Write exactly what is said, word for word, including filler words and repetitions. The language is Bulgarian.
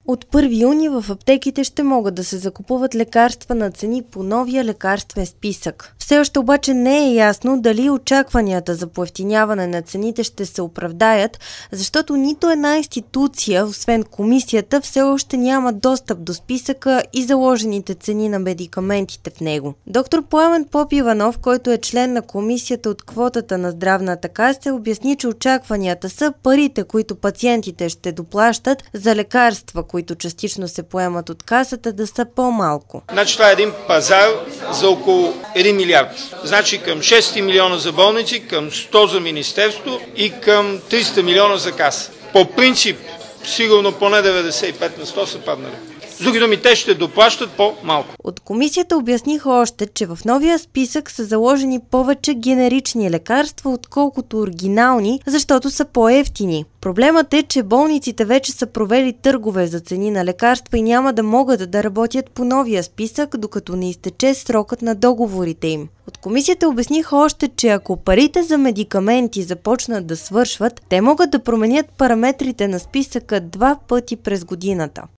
От първи юни в аптеките ще могат да се закупуват лекарства на цени по новия лекарствен списък. Все още обаче не е ясно дали очакванията за поевтиняване на цените ще се оправдаят, защото нито една институция, освен комисията, все още няма достъп до списъка и заложените цени на медикаментите в него. Доктор Пламен Попиванов, който е член на комисията от квотата на Здравната каса, обясни, че очакванията са парите, които пациентите ще доплащат за лекарства, които частично се поемат от касата, да са по-малко. Значи това е един пазар за около един милиард. Значи към шестстотин милиона за болници, към сто за министерство и към триста милиона за каса. По принцип, сигурно поне деветдесет и пет на сто са паднали. С други думи, те ще доплащат по-малко. От комисията обясниха още, че в новия списък са заложени повече генерични лекарства, отколкото оригинални, защото са по-евтини. Проблемът е, че болниците вече са провели търгове за цени на лекарства и няма да могат да работят по новия списък, докато не изтече срокът на договорите им. От комисията обясниха още, че ако парите за медикаменти започнат да свършват, те могат да променят параметрите на списъка два пъти през годината.